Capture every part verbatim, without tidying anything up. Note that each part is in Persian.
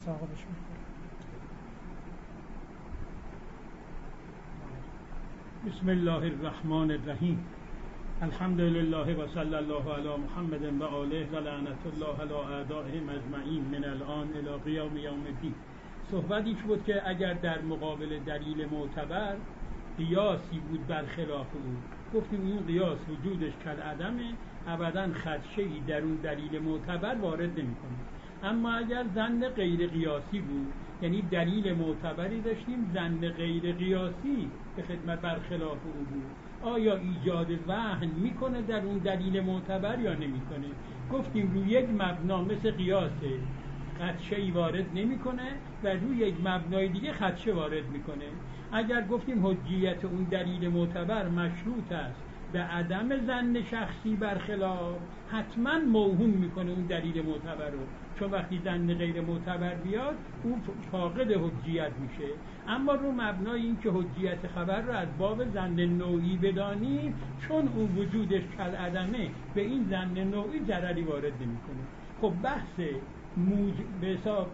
ساقبش میکنه. بسم الله الرحمن الرحیم. الحمد لله و صلی الله علی محمد و آله و لعنت الله علی اعدائهم اجمعین من الان الی قیام یوم الدین. صحبتی بود که اگر در مقابل دلیل معتبر قیاسی بود برخلاف او، گفتیم این قیاس وجودش کالعدمه، ابدا خدشه‌ای در اون دلیل معتبر وارد نمی‌کنه. اما اگر ظن غیر قیاسی بود، یعنی دلیل معتبری داشتیم، ظن غیر قیاسی به خدمت برخلاف او بود، آیا ایجاد وهن میکنه در اون دلیل معتبر یا نمیکنه؟ گفتیم روی یک مبنا مثل قیاسه خدشه‌ای وارد نمیکنه و روی یک مبنای دیگه خدشه وارد میکنه. اگر گفتیم حجیت اون دلیل معتبر مشروط است به عدم ظن شخصی برخلاف، حتما موهوم میکنه اون دلیل معتبر رو، چون وقتی ظن غیر معتبر بیاد اون فاقد حجیت میشه. اما رو مبنای این که حجیت خبر رو از باب ظن نوعی بدانیم، چون اون وجودش کالعدمه به این ظن نوعی ضرری وارد نمیکنه. خب بحث موج... به حساب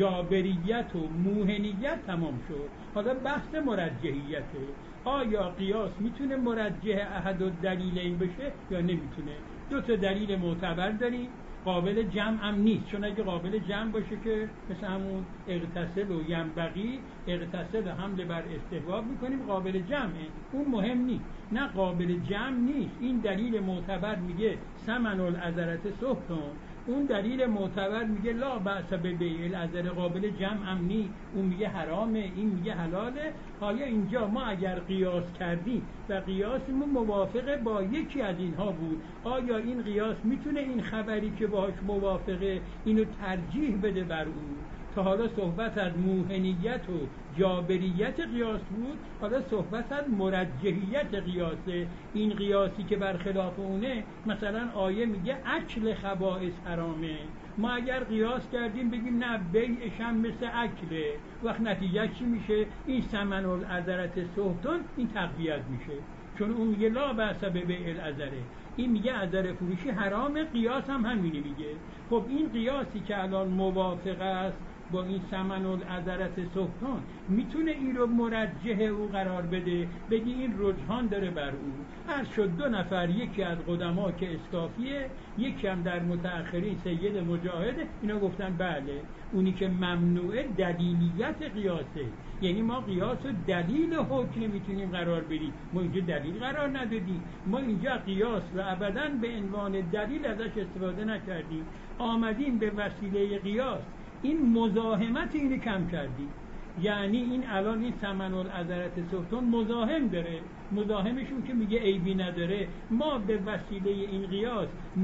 جابریت و موهنیت تمام شد. حالا بحث مرجحیته. آیا قیاس میتونه مرجح احد الدلیلین بشه یا نمیتونه؟ دو تا دلیل معتبر داریم، قابل جمع هم نیست، چون اگه قابل جمع باشه که مثل همون اغتسل و ینبغی، اغتسل حمله بر استحباب میکنیم، قابل جمعه، اون مهم نیست. نه قابل جمع نیست. این دلیل معتبر میگه ثمن العذرة سحتون، اون دلیل معتبر میگه لا بأس ببیع العذر، قابل جمع هم نیست، اون میگه حرامه، این میگه حلاله. حالا اینجا ما اگر قیاس کردیم و قیاسمون موافقه با یکی از اینها بود، آیا این قیاس میتونه این خبری که باهاش موافقه اینو ترجیح بده بر اون؟ تا حالا صحبت از موهنیت و جابریت قیاس بود، حالا صحبت از مرجحیت قیاسه. این قیاسی که برخلاف اونه، مثلا آیه میگه اکل خبائث حرامه، ما اگر قیاس کردیم بگیم نه بیعش هم مثل اکله، وقت نتیجه چی میشه؟ این ثمن العذرة سحتون این تقویت میشه، چون اون میگه لا بأس ببیع العذره، این میگه عذر فروشی حرامه، قیاس هم همینی میگه. خب این قیاسی که الان موافق است با این ثمن العذرة سحتون، میتونه این رو مرجح او قرار بده، بگی این رجحان داره بر او. هر شد دو نفر، یکی از قدما که اسکافیه، یکی هم در متأخرین سید مجاهد، اینا گفتن بله اونی که ممنوعه دلیلیت قیاسه، یعنی ما قیاس و دلیل حکم نمیتونیم قرار بدیم، ما اینجا دلیل قرار ندادیم، ما اینجا قیاس و ابدا به عنوان دلیل ازش استفاده نکردیم، آمدیم به وسیله قیاس این مزاحمت اینو کم کردیم. یعنی این الان این ثمن العذرة سحتون مزاحم داره، مزاحمشون که میگه عیبی نداره، ما به وسیله این قیاس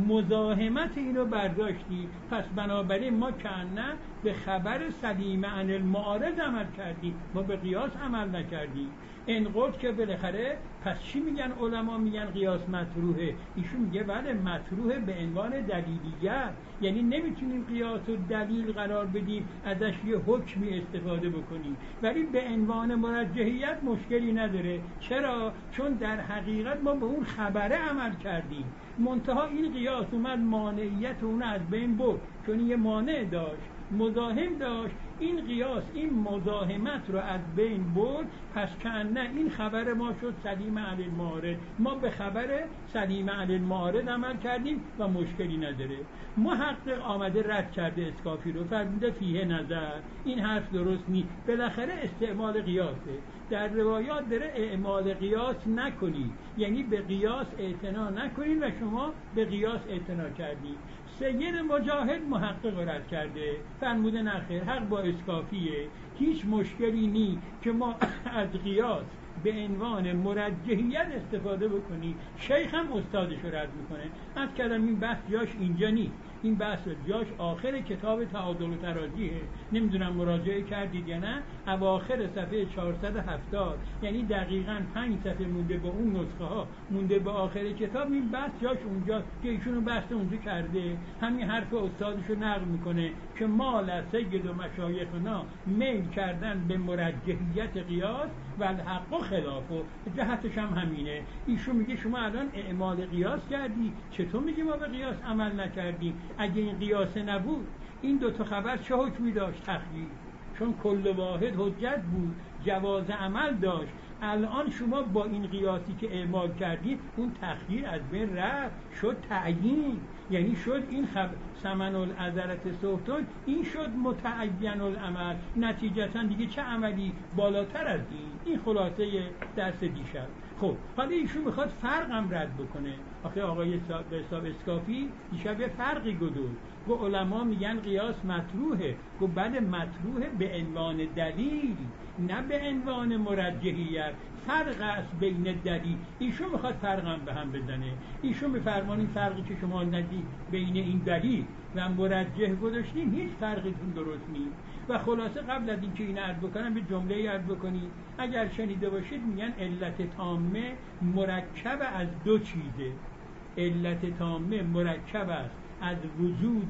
مزاحمت اینو برداشتیم، پس بنابراین ما کنه به خبر سلیم عن المعارض عمل کردیم، ما به قیاس عمل نکردیم. انقدر که بالاخره پس چی میگن علما؟ میگن قیاس مطروحه. ایشون میگه بله مطروحه به عنوان دلیلیت، یعنی نمیتونیم قیاس و دلیل قرار بدیم ازش یه حکمی استفاده بکنیم، ولی به عنوان مرجحیت مشکلی نداره. چرا؟ چون در حقیقت ما به اون خبره عمل کردیم، منتها این قیاس اومد مانعیت اون از بین برد، چون یه مانع داشت، مزاحم داشت، این قیاس این مزاحمت رو از بین برد، پس کنه این خبر ما شد سلیم علی المعارض، ما به خبر سلیم علی المعارض عمل کردیم و مشکلی نداره. محقق آمده رد کرده اسکافی رو، فرموده فیه نظر، این حرف درست نیست، بالاخره استعمال قیاسه، در روایات داره اعمال قیاس نکنید، یعنی به قیاس اعتنا نکنید و شما به قیاس اعتنا کردید. سید مجاهد محقق رد کرده، فرموده نخیر، حق با اسکافیه، هیچ مشکلی نی که ما از قیاس به عنوان مرجحیت استفاده بکنی. شیخ هم استادش رو رد میکنه. از کلم این بحث جاش اینجا نیست، این بحث جاش آخر کتاب تعادل و تراجیحه، نمیدونم مراجعه کردید یا نه، اواخر صفحه چهارصد و هفتاد، یعنی دقیقاً پنج صفحه مونده به اون نسخه ها، مونده به آخر کتاب، این بحث جاش اونجا که ایشون بحث اونجا کرده، همین حرف استادش رو نقل میکنه که مال سید و مشایخنا میل کردن به مرجحیت قیاس و الحق خلاف، و جهتش هم همینه. ایشون میگه شما الان اعمال قیاس کردی، چطور میگی ما به قیاس عمل نکردیم؟ اگه این قیاس نبود، این دو تا خبر چه حکمی داشت؟ تخییر، چون کل واحد حجت بود، جواز عمل داشت. الان شما با این قیاسی که اعمال کردید اون تخییر از بین رفت، شد تعیین، یعنی شد این خب ثمن العذرة سلطان، این شد متعین العمل. نتیجتا دیگه چه عملی بالاتر از این؟ این خلاصه درس دیشب. خب حالا ایشون میخواد فرقم رد بکنه. آخه آقای به حساب اسکافی دیشب یه فرقی گذاشت، گفت علما میگن قیاس مطروحه. گفت بله مطروحه به عنوان دلیل، نه به عنوان مرجحیت. فرق است بین دلیل. ایشون میخواد فرقم به هم بزنه. ایشون میفرمان این فرقی که شما ندید بین این دلیل و مرجح گذاشتین هیچ فرقیتون درست نیست. و خلاصه قبل از اینکه این عرض بکنم به جمله عرض بکنید، اگر شنیده باشید میگن علت تامه مرکب از دو چیزه. علت تامه مرکب است از وجود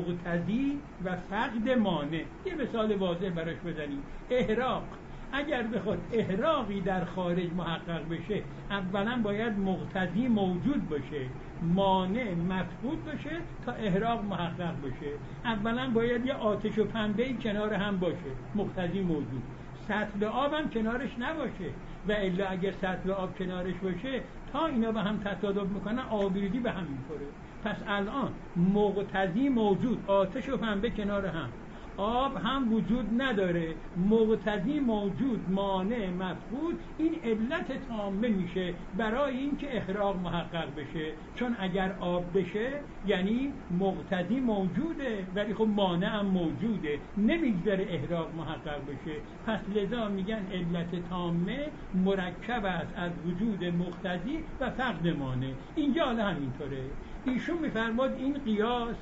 مقتضی و فقد مانع. یه مثال واضح براش بزنیم. احراق، اگر بخواد احراقی در خارج محقق بشه، اولا باید مقتضی موجود باشه، مانع مفقود باشه تا احراق محقق بشه. اولا باید یه آتش و پنبه‌ای کنار هم باشه، مقتضی موجود. سطل آب هم کنارش نباشه، و الا اگر سطل آب کنارش باشه تا اینا به هم تصادف میکنن آبریزی به هم میخوره. پس الان مقتضی موجود، آتش و پنبه کنار هم، آب هم وجود نداره، مقتضی موجود، مانع مفقود. این علت تامه میشه برای اینکه احراق محقق بشه. چون اگر آب بشه یعنی مقتضی موجوده ولی خب مانع هم موجوده، نمیگذاره احراق محقق بشه. پس لذا میگن علت تامه مرکب است از وجود مقتضی و فقد مانع. اینجا حالا همینطوره. ایشون میفرماد این قیاس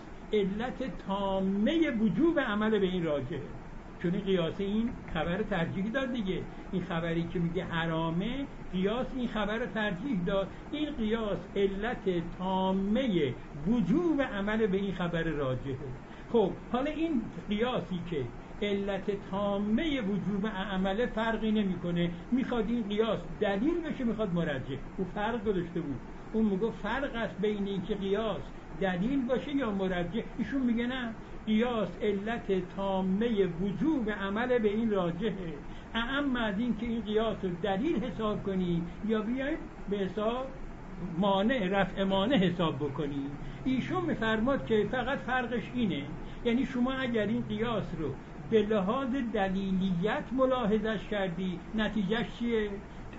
علت تامه وجوب عمل به این راجعه، چون این قیاس این خبر ترجیح داد دیگه. این خبری که میگه حرامه، قیاس این خبر ترجیح داد. این قیاس علت تامه وجوب عمل به این خبر راجعه. خب حالا این قیاسی که علت تامه وجوب عمل فرقی نمیکنه، میخواد این قیاس دلیل بشه میخواد مرجح. او فرق گذاشته بود، اون میگه فرق است بین اینکه قیاس دلیل باشه یا مرجح. ایشون میگه نه، قیاس علت تامه وجوب عمل به این راجحه. اما از این که این قیاس رو دلیل حساب کنی یا بیایم به حساب مانع، رفع مانع حساب بکنی. ایشون میفرماد که فقط فرقش اینه، یعنی شما اگر این قیاس رو به لحاظ دلیلیت ملاحظش کردی، نتیجهش چیه؟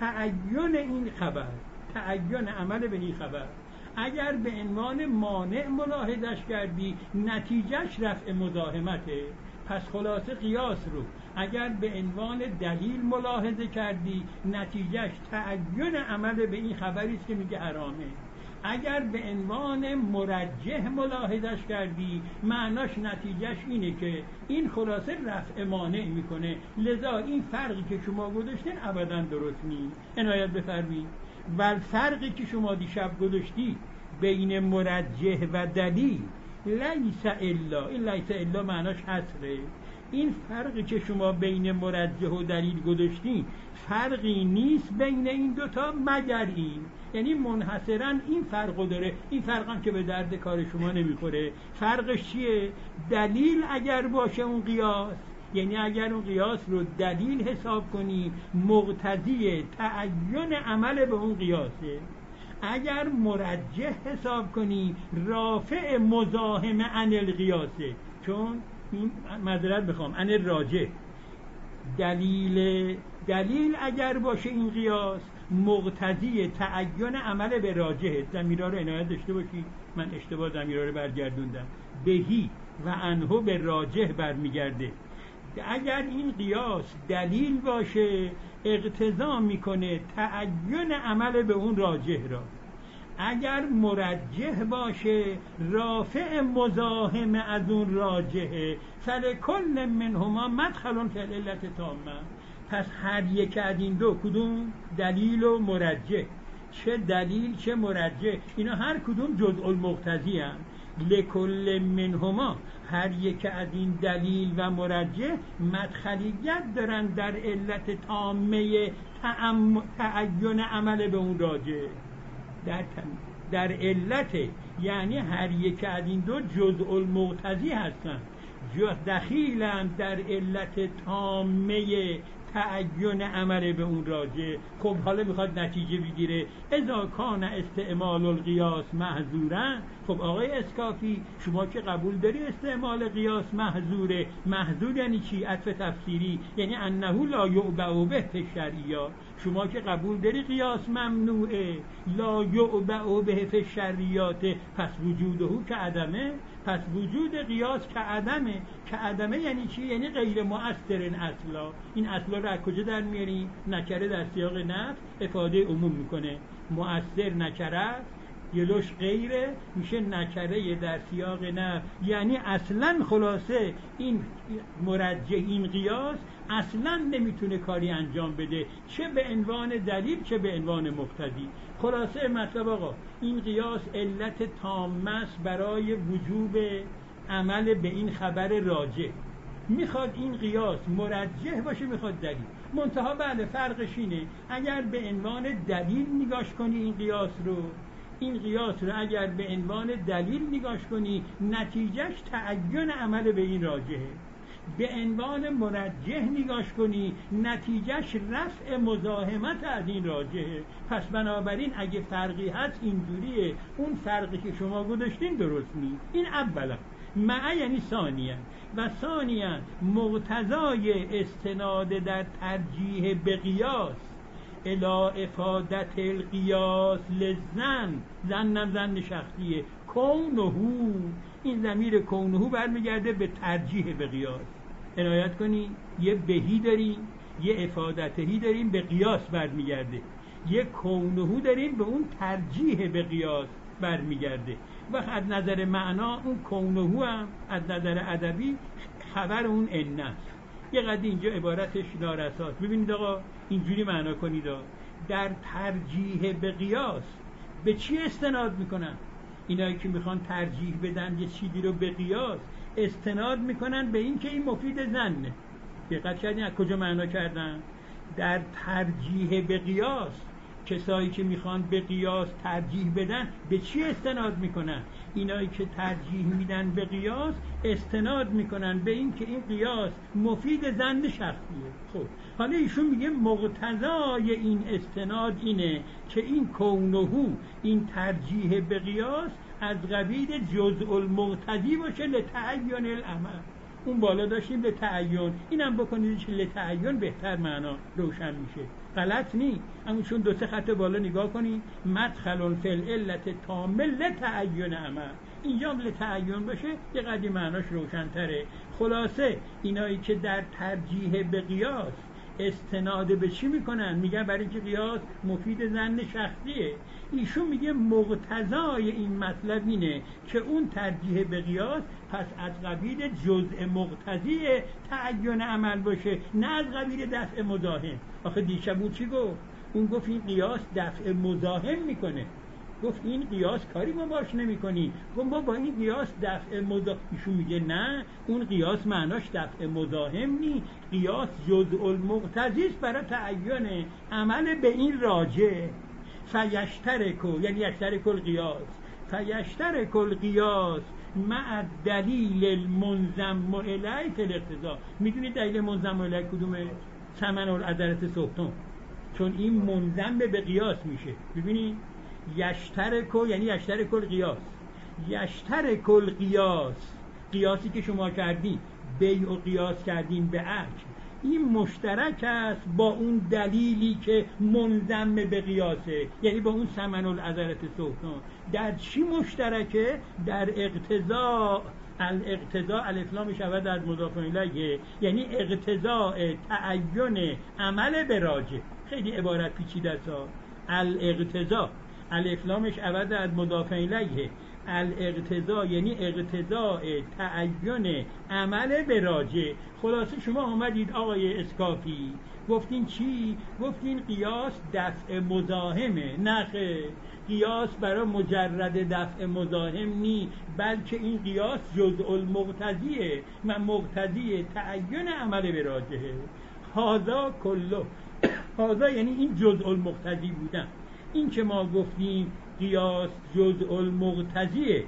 تعین این خبر، تعین عمل به این خبر. اگر به عنوان مانع ملاحظش کردی، نتیجهش رفع مزاحمته. پس خلاصه قیاس رو اگر به عنوان دلیل ملاحظه کردی، نتیجهش تعین عمل به این خبری است که میگه حرامه. اگر به عنوان مرجح ملاحظش کردی، معناش نتیجهش اینه که این خلاصه رفع مانع میکنه. لذا این فرقی که شما گذاشتین ابدا درست نیست. عنایت بفرمایید. و فرقی که شما دیشب گذاشتی بین مرجح و دلیل لیس الا، این لیس الا معناش حصره. این فرقی که شما بین مرجح و دلیل گذاشتی فرقی نیست بین این دوتا مگر این، یعنی منحصرا این فرقو داره. این فرق هم که به درد کار شما نمیخوره. فرقش چیه؟ دلیل اگر باشه اون قیاس، یعنی اگر اون قیاس رو دلیل حساب کنی، مقتضی تعین عمل به اون قیاسه. اگر مرجح حساب کنی، رافع مزاحم عن القیاسه. چون این معذرت بخوام عن الراجح، دلیل دلیل اگر باشه این قیاس مقتضی تعین عمل به راجحه. ضمیرها رو عنایت داشته باشید، من اشتباه ضمیرها رو برگردوندم. بهی و عنه به راجح برمیگرده. اگر این قیاس دلیل باشه اقتضا میکنه تعین عمل به اون راجح را. اگر مرجح باشه رافع مزاحم از اون راجحه. فلکل منهما مدخل فی العلة تامه. پس هر یک از این دو، کدوم دلیل و مرجح، چه دلیل چه مرجح، اینا هر کدوم جزء المقتضی هم. لکل منهما، هر یک از این دلیل و مرجح مدخلیت دارن در علت تامه تعین عمل به اون راجح. در, در علت، یعنی هر یک از این دو جزء المقتضی هستن. دخیلند در علت تامه تعین عمل به اون راجع. خب حالا میخواد نتیجه بگیره اذا کان استعمال القیاس محظورا. خب آقای اسکافی شما که قبول داری استعمال قیاس محظوره، محظور یعنی چی؟ عطف تفسیری، یعنی انه لا یعبأ به فی الشرعیات. شما که قبول داری قیاس ممنوعه، لا یعبأ به فی الشرعیات، پس وجوده که عدمه، پس وجود قیاس که عدمه. که عدمه یعنی چی؟ یعنی غیر مؤثر اصلا. این اصلا رو از کجا در میاری؟ نکره در سیاق نفی افاده عموم میکنه. مؤثر نکره است، یلوش غیره، میشه نکره در سیاق نفی، یعنی اصلا خلاصه این مرجح، این قیاس اصلا نمیتونه کاری انجام بده، چه به عنوان دلیل چه به عنوان مقتضی. خلاصه مطلب آقا این قیاس علت تامه است برای وجوب عمل به این خبر راجح. میخواد این قیاس مرجح باشه، میخواد دلیل. منتها بله فرقش اینه اگر به عنوان دلیل نگاش کنی این قیاس رو، این قیاس رو اگر به عنوان دلیل نگاش کنی نتیجهش تعین عمل به این راجحه. به عنوان مرجح نگاش کنی نتیجهش رفع مزاحمت از این راجحه. پس بنابراین اگه فرقی هست اینجوریه، اون فرقی که شما گذاشتین درست نیست. این اولا. مع یعنی ثانیا، و ثانیا مقتضای استناد در ترجیح به قیاس الی افادت القیاس لزن، زنم زن شخصیه، کونه، این ضمیر کونه برمیگرده به ترجیح به قیاس. عنایت کنی یه بهی داریم، یه افادتهی داریم به قیاس برمیگرده، یه کونه داریم به اون ترجیح به قیاس برمیگرده. و از نظر معنا اون کونه هم از نظر ادبی خبر اون ان است. یه قد اینجا عبارتش نارساست. ببینید آقا اینجوری معنا کنید، در ترجیح به قیاس به چی استناد میکنن؟ اینایی که میخوان ترجیح بدن یه چیزی رو به قیاس، استناد میکنن به این که این مفید ظنه. دقت کردین از کجا معنا کردن؟ در ترجیح به قیاس کسایی که میخوان به قیاس ترجیح بدن به چی استناد میکنن؟ اینایی که ترجیح میدن به قیاس استناد میکنن به این که این قیاس مفید ظن شخصیه. خب حالا ایشون میگه مقتضای این استناد اینه که این کونهو، این ترجیح به قیاس از قبیل جزء المقتضی باشه لتعین العمل. اون بالا داشتیم لتعین، اینم بکنید که لتعین بهتر معنا روشن میشه. غلط نی، اما چون دو سه خط بالا نگاه کنید مدخل فی العلت تام لتعین عمل، اینجا لتعین باشه یه قدری معناش روشن‌تره. خلاصه اینایی که در ترجیح به قیاس استناد به چی میکنن؟ میگن برای اینکه قیاس مفید ظن شخصیه. ایشون میگه مقتضای این مطلب اینه که اون ترجیح به قیاس پس از قبیل جزء مقتضی تعین عمل باشه، نه از قبیل دفع مزاحم. آخه دیشب اون چی گفت؟ اون گفت این قیاس دفع مزاحم میکنه، گفت این قیاس کاری ما باش نمی کنی، گفت ما با این قیاس دفع مزاحم. ایشون میگه نه، اون قیاس معناش دفع مزاحم نی، قیاس جزء المقتضی است برای تعین عمل به این راجع. فیشترکو یعنی یشترک القیاس، فیشترک القیاس مع دلیل المنظم الیه فی الاقتضاء. میدونید دلیل منظم الیه کدومه؟ ثمن العذرة سلطان، چون این منظم به قیاس میشه. ببینید یشترکو یعنی یشترک القیاس، یشترک القیاس، قیاسی که شما کردین بیع و قیاس کردین به اجل، این مشترک است با اون دلیلی که منظم به قیاسه، یعنی با اون ثمن العذرة سلطان. در چی مشترکه؟ در اقتضاء. الاقتضاء الف لام شود از مضاف الیه، یعنی اقتضاء تعین عمل به راجع. خیلی عبارت پیچیده است. الاقتضاء الف لامش عوض از مضاف الیه، الاقتضاء یعنی اقتضاء تعین عمل به راجع. خلاصه شما آمدید آقای اسکافی گفتین چی؟ گفتین قیاس دفع مزاحمه. نخه، قیاس برای مجرد دفع مزاحم نی، بلکه این قیاس جزء المقتضیه و مقتضی تعین عمل به راجعه. هذا کله، هذا یعنی این جزء المقتضی بودن. این که ما گفتیم قیاس جزء المقتضیه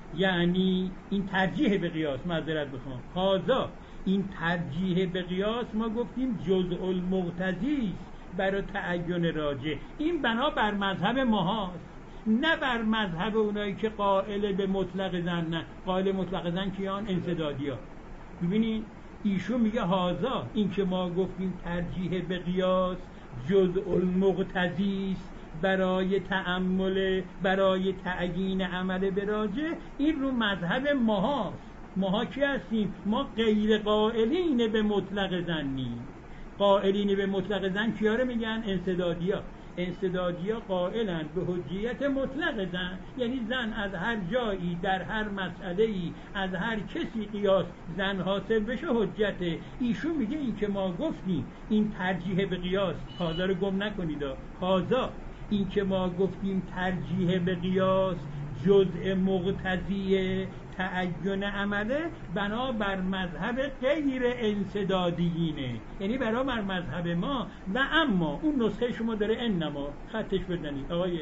یعنی این ترجیح به قیاس، معذرت بخوام، هازا این ترجیح به قیاس ما گفتیم جزء المقتضی است برای تعین راجح. این بنا بر مذهب ماهاست، نه بر مذهب اونایی که قائل به مطلق زن. نه، قائل مطلق زن کیان؟ انسدادی ها. ببینید ایشون میگه هازا این که ما گفتیم ترجیح به قیاس جزء المقتضی است برای تأمل، برای تعیین عمل به راجح، این رو مذهب ماهاست. ماها کی هستیم؟ ما غیر قائلین به مطلق زنیم. قائلین به مطلق زن کیا رو میگن؟ انسدادیا. انسدادیا قائلن به حجیت مطلق زن، یعنی زن از هر جایی در هر مسئله‌ای از هر کسی قیاس زن حاصل بشه حجته. ایشون میگه این که ما گفتیم این ترجیح به قیاس، هازا رو گم نکنید، هازا این که ما گفتیم ترجیح به قیاس جزء مقتضی تعین عمله بنا بر مذهب غیر انسدادیینه، یعنی برای بر مذهب ما. و اما اون نسخه شما داره انما، خطش بزنید آقای،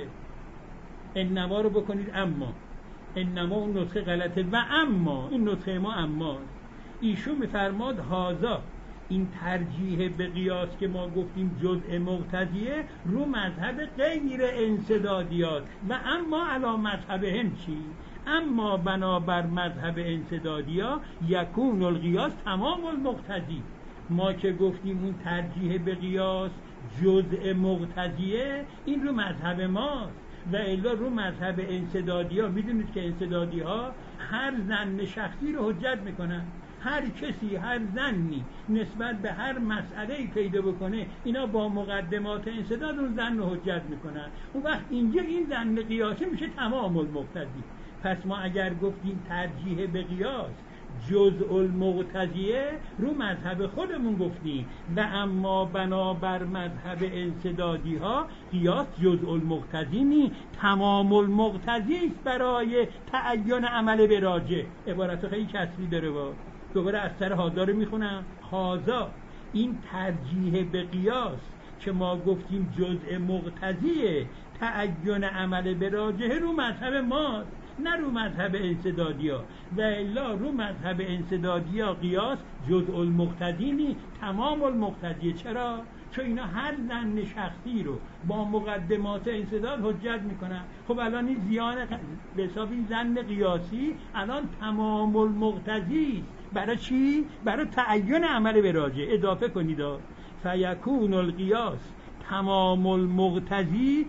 انما رو بکنید اما، انما اون نسخه غلطه و اما این نسخه ما اما. ایشون میفرماد هازا این ترجیح به قیاس که ما گفتیم جزء مقتضیه رو مذهب غیر انسدادیات و اما علی مذهب هم چی؟ اما بنابر مذهب انسدادیا یکون القیاس تمام المقتضی. ما که گفتیم اون ترجیح به قیاس جزء مقتضیه، این رو مذهب ماست و الا رو مذهب انسدادیا. میدونید که انسدادی ها هر زن شخصی رو حجت میکنن، هر کسی هر زنی نسبت به هر مسئله‌ای پیدا بکنه اینا با مقدمات انسداد اون زن رو حجت میکنن. اون وقت اینجا این زن قیاسی میشه تمام المقتضی. پس ما اگر گفتیم ترجیح به قیاس جزء المقتضیه رو مذهب خودمون گفتیم و اما بنابر مذهب انسدادی ها قیاس جزء المقتضی نی، تمام المقتضی است برای تعین عمل به راجح. عبارت خیلی کسری داره. با دوباره از سر هازا رو میخونم. هازا این ترجیح به قیاس که ما گفتیم جزء مقتضی تعین عمل به راجح رو مذهب ماست، نه رو مذهب انسدادیا. و الا رو مذهب انسدادیا قیاس جزء المقتضی نی، تمام المقتضی. چرا؟ چون اینا هر زن شخصی رو با مقدمات انسداد حجت میکنن. خب الان این زیان به حساب این زن قیاسی الان تمام المقتضی است. برای چی؟ برای تعین عمل به راجح. اضافه کنید فیکون القیاس تمام المقتضی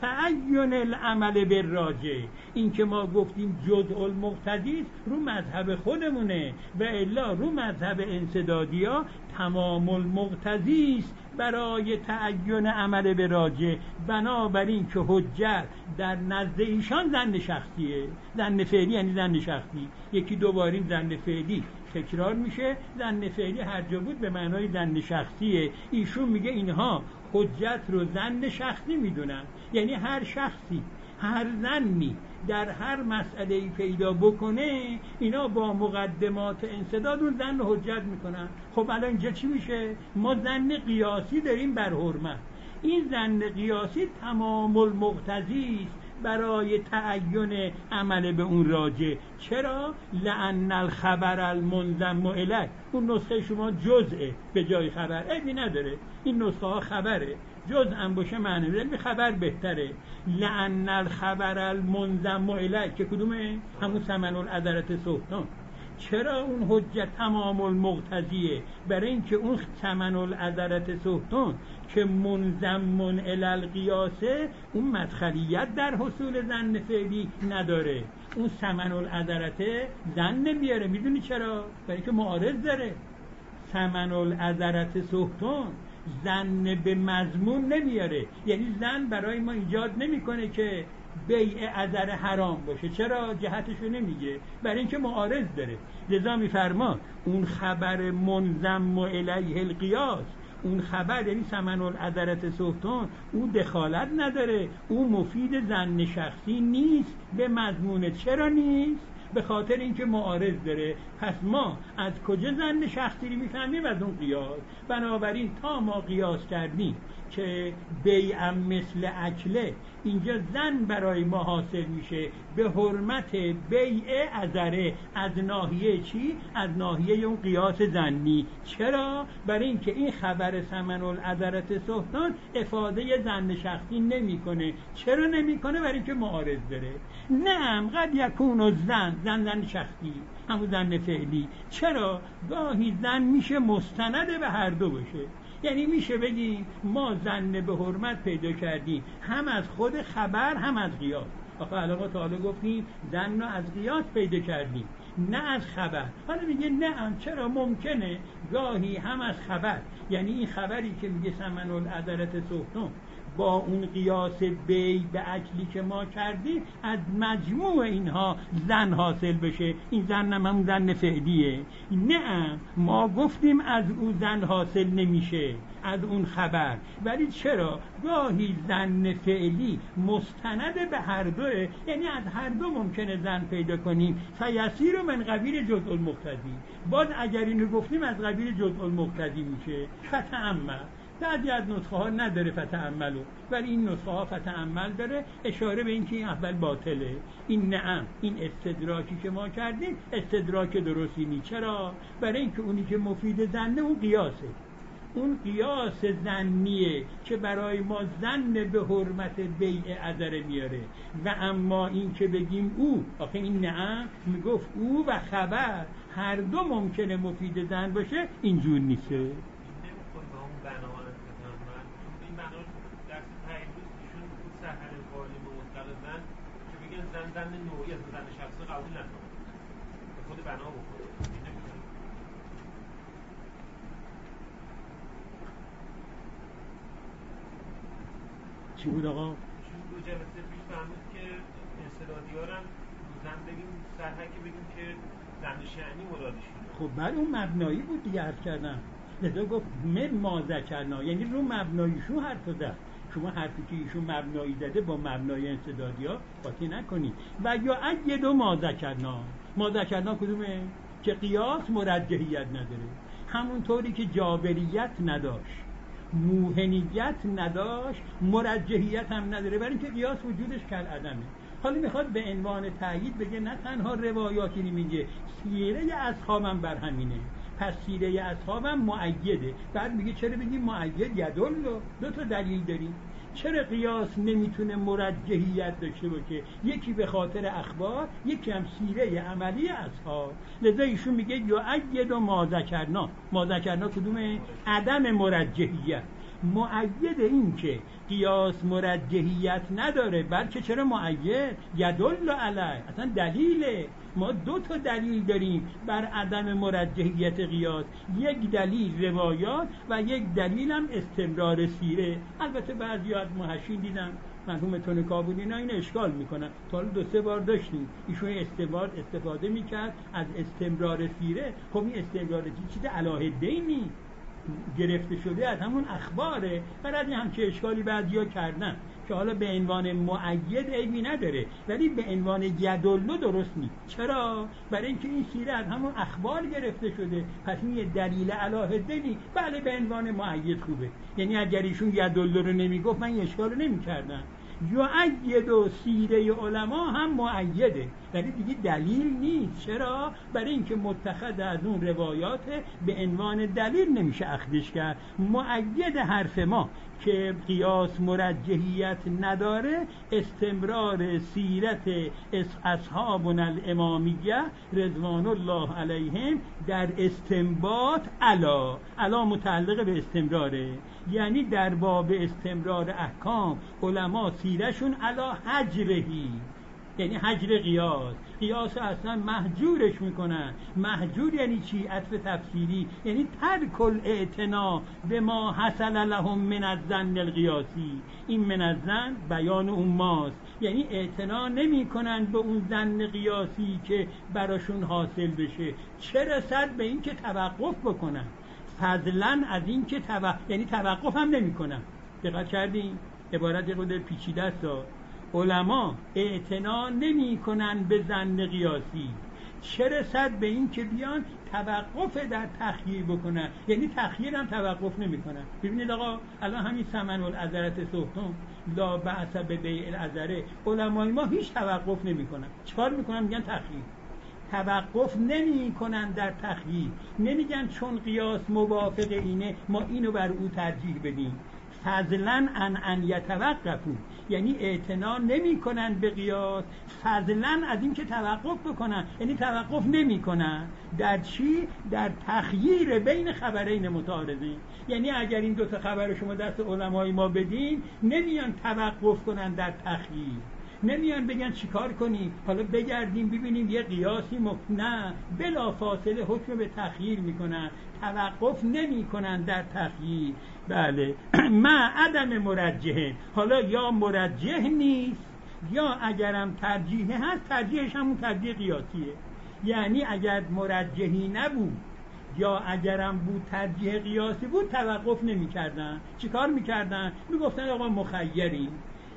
لتعین العمل بالراجح. این که ما گفتیم جزء المقتضی رو مذهب خودمونه و الا رو مذهب انسدادیا تمام المقتضی است برای تعین عمل به راجح. بنابراین که حجت در نزد ایشان زن شخصیه. زن فعلی یعنی زن شخصی، یکی دوباره زن فعلی تکرار میشه. زن فعلی هر جا بود به معنای زن شخصیه. ایشون میگه اینها حجت رو زن شخصی میدونن، یعنی هر شخصی هر زنی در هر مسئله‌ای پیدا بکنه اینا با مقدمات انسداد اون زن رو حجت میکنن. خب الان اینجا چی میشه؟ ما زن قیاسی داریم بر حرمت. این زن قیاسی تمام المقتضی است برای تعین عمل به اون راجع. چرا؟ لأن الخبر المنضم الیه. اون نسخه شما جزءه به جای خبر، عیبی نداره، این نسخه ها خبره، جزء هم باشه معنی داره، خبر بهتره. لأن الخبر المنضم الیه که کدومه؟ همون ثمن العذرة سلطان. چرا اون حجت تمام المقتضیه؟ برای اینکه اون ثمن العذرة سلطان که منضم الی القیاسه اون مدخلیت در حصول زن فعلی نداره. اون ثمن العذرة زن نمیاره. میدونی چرا؟ برای اینکه معارض داره. ثمن العذرة سلطان زن به مضمون نمیاره، یعنی زن برای ما ایجاد نمیکنه که بیع عذر حرام باشه. چرا؟ جهتشو نمیگه، برای اینکه معارض داره. لذا میفرما اون خبر منضم الیه القیاس، اون خبر یعنی ثمن العذرة سلطان، اون دخالت نداره، اون مفید زن شخصی نیست به مضمونه. چرا نیست؟ به خاطر اینکه معارض داره. پس ما از کجا ظن شخصی رو میفهمیم؟ از اون قیاس. بنابراین تا ما قیاس کردیم که بیعم مثل اکله، اینجا زن برای ما حاصل میشه به حرمت بیع عذره. از ناحیه چی؟ از ناحیه اون قیاس زنی. چرا؟ برای اینکه این خبر ثمن العذرة سهتان افاده زن شخصی نمیکنه. چرا نمیکنه؟ برای اینکه معارض داره. نعم قد یکون زن زن زن شخصی، همون زن فعلی. چرا؟ گاهی زن میشه مستند به هر دو باشه. یعنی میشه بگیم ما زن به حرمت پیدا کردیم هم از خود خبر هم از قیاس. آخه الان ما تا حالا گفتیم زن رو از قیاس پیدا کردیم نه از خبر. حالا میگه نه هم چرا ممکنه گاهی هم از خبر، یعنی این خبری که میگه ثمن العذرة سهتون با اون قیاس بی به اکلی که ما کردیم از مجموع اینها زن حاصل بشه. این زن هم همون زن فعلیه. نه ما گفتیم از اون زن حاصل نمیشه، از اون خبر. ولی چرا گاهی زن فعلی مستند به هر دوه، یعنی از هر دو ممکنه زن پیدا کنیم. فیسیر من قبیل جزء المقتضی. باز اگر اینو گفتیم از قبیل جزء المقتضی میشه. فتأمل بعضی از نسخه ها نداره فتأملو، ولی این نسخه ها فتأمل داره، اشاره به اینکه این اول باطله. این نعم این استدراکی که ما کردیم استدراک درستی نیست. چرا؟ برای اینکه اونی که مفید زنه اون قیاسه، اون قیاس زنیه که برای ما زن به حرمت بیع عذره میاره. و اما این که بگیم او، آخه این نعم میگفت او و خبر هر دو ممکنه مفید زن باشه، اینجور نیسته. زن زن نوعی از زن شخصی قبول نکنه، به خود بنا بکنه. چی بود آقا؟ چون دو جلسه پیش فهمید که استدادیارم زن بگیم سرحکی بگیم که زن شأنی مرادشونه. خب بله اون مبنایی بود دیگه عرض کردم. لذا گفت من ما ذکرنا، یعنی رو مبناییشون حرف زد. شما حرفی که ایشون مبنایی زده با مبنای انسدادی ها قاطی نکنید. و یا اگه دو ما ذکرنا، ما ذکرنا کدومه؟ که قیاس مرجحیت نداره، همونطوری که جابریت نداشت، موهنیت نداشت، مرجحیت هم نداره، برای اینکه قیاس وجودش کل عدمه. حالا میخواد به عنوان تایید بگه نه تنها روایاتی میگه، سیره اصحابم بر همینه، پس سیره اصحابم مؤیده. بعد میگه چرا بگیم مؤید؟ یدل دو تا دلیل داریم. چرا قیاس نمیتونه مرجحیت داشته باشه؟ یکی به خاطر اخبار، یکی هم سیره عملی اصحاب. لذا ایشون میگه یا اید و ما ذکرنا. ما ذکرنا کدومه؟ عدم مرجحیت. مؤید این که قیاس مرجحیت نداره، بلکه چرا مؤید؟ یدل علی، اصلا دلیله. ما دو تا دلیل داریم بر عدم مرجحیت قیاس، یک دلیل روایات و یک دلیل هم استمرار سیره. البته بعضی از محشین دیدم مرحوم تونکابونی اینا این اشکال میکنن، تا دو سه بار داشتیم ایشون استفاده استفاده میکرد از استمرار سیره. خب این استمرار چیز علاهده‌ای نیست، گرفته شده از همون اخباره. برای همچه اشکالی بعضیا کردن که حالا به عنوان مؤید عیبی نداره، ولی به عنوان یدلو درست نیست. چرا؟ برای اینکه این سیره از همون اخبار گرفته شده، پس این یه دلیل علاهده نیست. بله به عنوان مؤید خوبه، یعنی اگر ایشون یدلو رو نمیگفت من این اشکال رو نمیکردم. یؤید و سیره علما هم مؤیده، ولی دیگه دلیل نیست. چرا؟ برای اینکه متخذ از اون روایات به عنوان دلیل نمیشه اخذش کرد. مؤید حرف ما که قیاس مرجحیت نداره، استمرار سیرت اصحابنا الامامیه رضوان الله علیهم در استنباط علا علا متعلق به استمراره، یعنی در باب استمرار احکام علما سیرشون علا حجرهی، یعنی حجر قیاس. قیاس اصلا محجورش میکنن. محجور یعنی چی؟ عطف تفسیری، یعنی ترک الاعتنا به ما حصل لهم من الظن القیاسی. این من الظن بیان اون ماست، یعنی اعتنا نمی کنن به اون ظن قیاسی که براشون حاصل بشه، چه رسد به این که توقف بکنن، فضلا از این که توقف، یعنی توقف هم نمی کنن. دقت کردین؟ عبارت خود پیچیده است. علما اعتنا نمی کنن به ظن قیاسی، چه رسد به این که بیان توقف در تخییر بکنن، یعنی تخییر هم توقف نمی کنن. ببینید آقا الان همین ثمن العذرت سهتم لا بأس به بیع العذره، علمای ما هیچ توقف نمی کنن. چکار میکنن؟ میگن تخییر. توقف نمی کنن در تخییر، نمیگن چون قیاس موافق اینه ما اینو بر او ترجیح بدیم. فضلا ان ان یتوقفوا، یعنی اعتنا نمی کنن به قیاس، فضلا از این که توقف بکنن، یعنی توقف نمی کنن در چی؟ در تخییر بین خبرین متعارضین. یعنی اگر این دو تا خبر شما دست علمای ما بدین، نمیان توقف کنن در تخییر، نمیان بگن چیکار کنیم حالا بگردیم ببینیم یه قیاسی مف... نه، بلا فاصله حکم به تخییر میکنن، توقف نمیکنن در تخییر. بله ما عدم مرجحه، حالا یا مرجح نیست یا اگرم ترجیح هست ترجیحش همون ترجیح قیاسیه. یعنی اگر مرجحی نبود یا اگرم بود ترجیح قیاسی بود توقف نمیکردن. چیکار میکردن؟ میگفتن آقا مخیرین.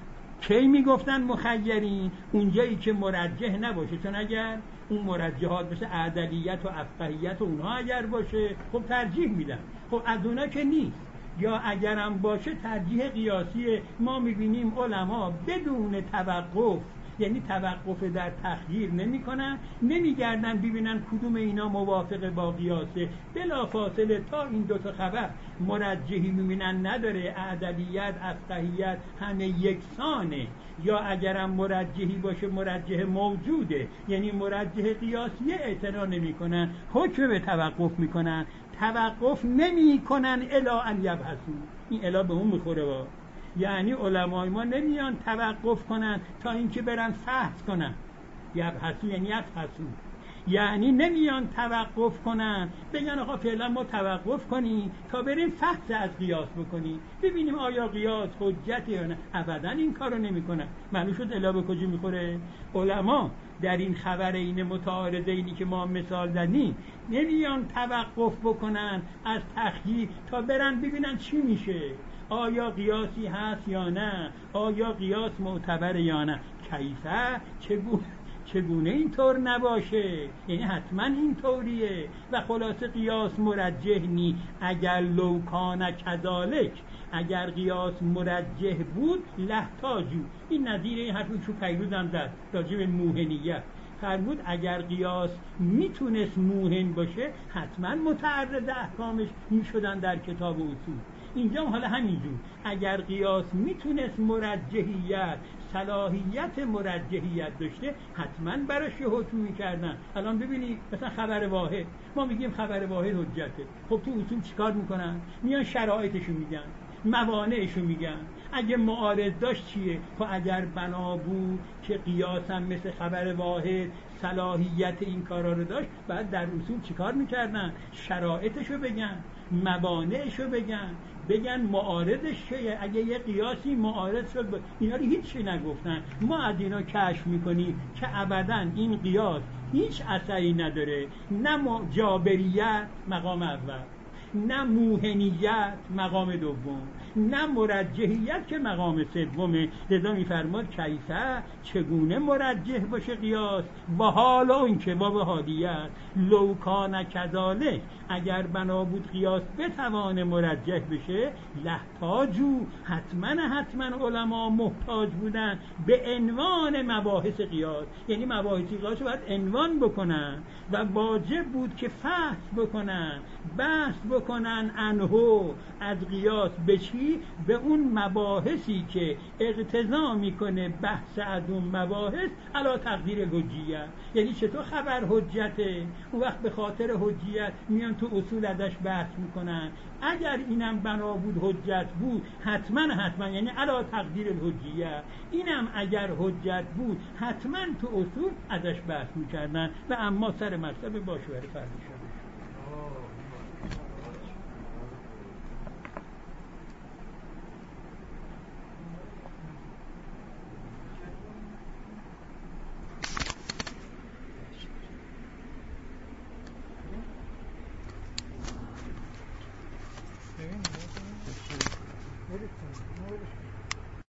کی میگفتن مخیرین؟ اونجایی که مرجح نباشه، چون اگر اون مرجحات بشه عدلیت و افقهیت و اونها اگر باشه خب ترجیح میدن، خب از اونا که نیست. یا اگرم باشه ترجیح قیاسیه. ما میبینیم علما بدون توقف، یعنی توقف در تخییر نمی کنن، نمیگردن ببینن کدوم اینا موافق با قیاسه، بلا فاصله تا این دوتا خبر مرجحی میبینن نداره، عدلیت افقهیت همه یکسانه، یا اگرم مرجحی باشه مرجح موجوده یعنی مرجح قیاسیه، اعتنا نمی کنن، حکم به توقف میکنن. توقف نمی کنن الا ان یبحثوا، این الا به اون میخوره با، یعنی علمای ما نمیان توقف کنن تا اینکه برن فحص کنن. یبحثوا یعنی یفحصوا، یعنی نمیان توقف کنن بگن آقا فعلا ما توقف کنیم تا بریم فحص از قیاس بکنیم ببینیم آیا قیاس حجته یا نه. ابدا این کارو نمیکنن. معلوم شد الا به کجا میخوره؟ علما در این خبرین متعارضینی که ما مثال زدیم نمیان توقف بکنن از تخییر تا برن ببینن چی میشه، آیا قیاسی هست یا نه، آیا قیاس معتبر یا نه. کیفه چگونه چگونه اینطور نباشه، یعنی حتما اینطوریه. و خلاصه قیاس مرجح نی. اگر لو کان کذالک، اگر قیاس مرجح بود لحتاجو، این نظیر این حرفی که پیروزم زد راجع به موهنیت فرمود اگر قیاس میتونست موهن باشه حتما متعرض احکامش میشدن در کتاب اصول. اینجا حالا همینجور اگر قیاس میتونست مرجحیت صلاحیت مرجحیت داشته حتما براش یه حکم میکردن. الان ببینید مثلا خبر واحد، ما میگیم خبر واحد حجته، خب تو اصول چیکار میکنن؟ میان شرایطشو میگن، موانعشو میگن، اگه معارض داشت چیه؟ خب اگر بنا بود که قیاس هم مثل خبر واحد صلاحیت این کارا رو داشت بعد در اصول چیکار میکردن؟ شرایطشو بگن، موانعشو بگن، بگن معارضش چیه. اگه یه قیاسی معارض شد اینا رو هیچی نگفتن. ما از اینا کشف میکنیم که ابدا این قیاس هیچ اثری نداره، نه جابریت مقام اول، نه موهنیت مقام دوم، نه مرجحیت که مقام سومه. لذا میفرماد کیفه چگونه مرجح باشه قیاس با حال اون که با حالیت لو کان کذالک، اگر بنا بود قیاس بتوانه مرجح بشه لحتاجو، حتما حتما علما محتاج بودن به عنوان مباحث قیاس، یعنی مباحث قیاس رو باید عنوان بکنن و واجب بود که فحص بکنن، بحث بکنن انهو از قیاس به چی؟ به اون مباحثی که اقتضا میکنه بحث از اون مباحث علا تقدیر حجیت. یعنی چطور خبر حجته؟ اون وقت به خاطر حجیت میان تو اصول ازش بحث میکنن. اگر اینم بنا بود حجت بود حتما حتما یعنی علا تقدیر الحجیت، اینم اگر حجت بود حتما تو اصول ازش بحث میکردن و اما سر مطلب باشوهر فرمیشن.